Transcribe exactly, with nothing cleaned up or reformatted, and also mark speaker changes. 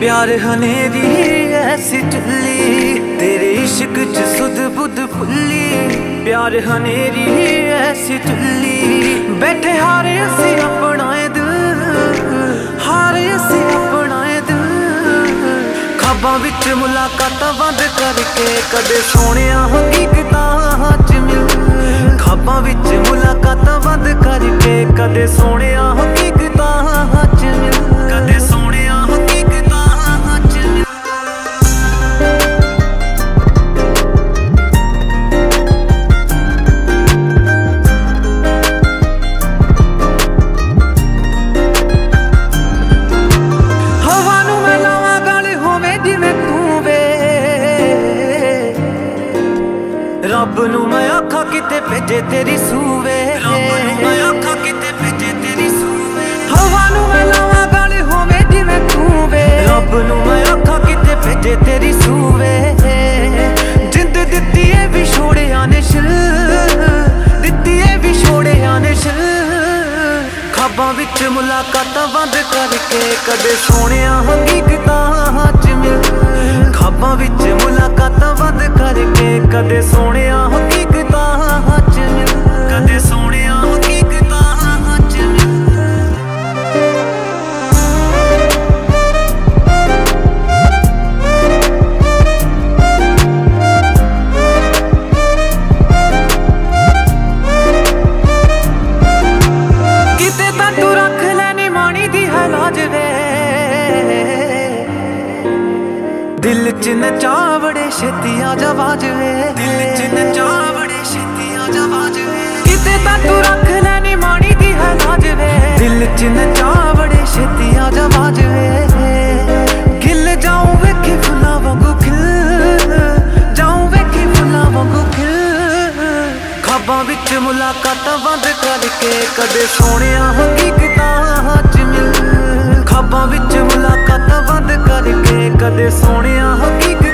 Speaker 1: प्यार हनेरी ऐसी टुल्ली, तेरे इश्क च सुध बुध भुल्ली। प्यार हनेरी ऐसी टुल्ली, बैठे हारे असी अपना दिल, हारे असी अपना दिल। ख्वाबां विच मुलाकातां बंद करके कदे सोहणिया हकीकतां च मिल। ख्वाबां विच मुलाकातां बंद करके कदे सोहणिया हकीकतां च मिल। कदे सोहणिया हकीकतां च मिल। हवा नूं मैं लावां गल होवे जिवें तूं वे, रब नूं मैं आखां किते भेजे तेरी सूवे। रब नूं मैं आखां किते भेजे तेरी सूवे। हवा नूं मैं लावां गल होवे जिवें तूं वे, रब नूं मैं आखां किते भेजे तेरी सूवे। जिंद दित्ती ए विछोड़िया ने शिल, दित्ती ए विछोड़िया ने शिल। ख्वाबां विच मुलाकातां बंद करके कदे सोहणिया हकीकतां च मिल। ख्वाबां विच मुलाकातां बंद करके कदे सोहणिया हकीकतां च मिल। कदे सोहणिया हकीकतां च मिल। किते तां तू रख लैनी माणी दी है लाज वे, दिल च नचा बड़े छेती आजा बाजवे। दिल च नचा बड़े छेती आजा बाजवे। किते तां तू रख लैनी माणी दी है लाज वे, दिल च नचा बड़े छेती आजा बाजवे। गिल जाऊं वेखी फुल्लां वांगू खिल, जाऊं वेखी फुल्लां वांगू खिल। ख्वाबां विच मुलाकातां बंद करके कदे सोहणिया हकीकतां च मिल। ख्वाबां विच मुलाकातां बंद करके कदे सोहणिया हकीकतां